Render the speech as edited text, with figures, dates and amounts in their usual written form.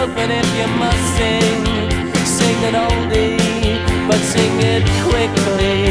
yourself, and if you must sing, sing an oldie, but sing it quickly.